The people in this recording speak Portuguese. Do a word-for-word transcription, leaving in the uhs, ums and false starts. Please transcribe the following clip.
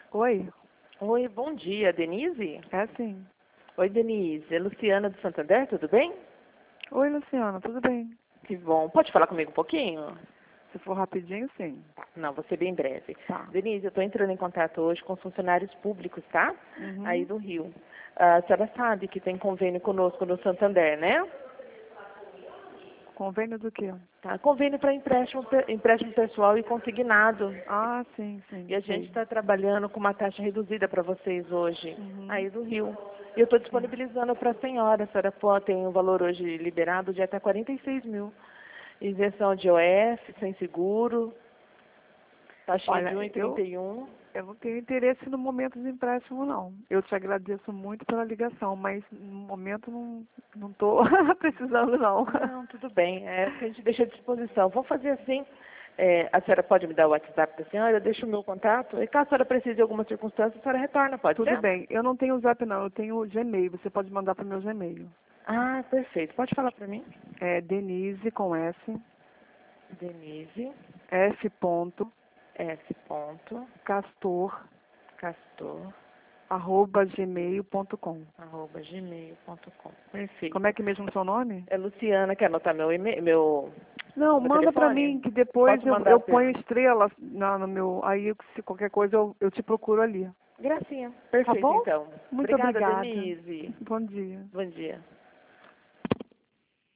Oi, Oi, bom dia, Denise? é sim. Oi, Denise. É Luciana do Santander, tudo bem? Oi, Luciana, tudo bem? Que bom. Pode falar comigo um pouquinho? Se for rapidinho, sim. Não, vou ser bem breve. Tá. Denise, eu estou entrando em contato hoje com os funcionários públicos, tá? Aí Uhum. do Rio. Ah, a senhora sabe que tem convênio conosco no Santander, né? Convênio do quê? Tá? Convênio para empréstimo, pe- empréstimo pessoal e consignado. Ah, sim, sim, E a gente sei. está trabalhando com uma taxa reduzida para vocês hoje, Uhum. aí do Rio. E eu estou disponibilizando para a senhora. A senhora pô, tem um valor hoje liberado de até quarenta e seis mil. Isenção de O F, sem seguro, taxinha de Olha, um e eu, trinta e um. eu não tenho interesse no momento de empréstimo, não. Eu te agradeço muito pela ligação, mas no momento não não estou precisando, não. Não, tudo bem. É, a gente deixa à disposição. Vamos fazer assim. É, a senhora pode me dar o WhatsApp da senhora? Eu deixo o meu contato. E caso a senhora precise de alguma circunstância, a senhora retorna, pode Tudo ser? bem. Eu não tenho o Zap, não. Eu tenho o Gmail. Você pode mandar para o meu Gmail. Ah, perfeito. Pode falar para mim? É Denise com S, Denise, F ponto, S. Ponto, Castor, Castor, arroba gmail ponto com. arroba gmail ponto com. Perfeito. Como é que é mesmo o seu nome? É Luciana, quer anotar meu e-mail, meu, Não, meu manda pra telefone? mim, que depois Posso eu, mandar eu pelo... ponho estrela na, no meu. Aí, se qualquer coisa, eu, eu te procuro ali. Gracinha. Tá Perfeito, bom? então. Muito Obrigada, obrigada. Denise. Bom dia. Bom dia.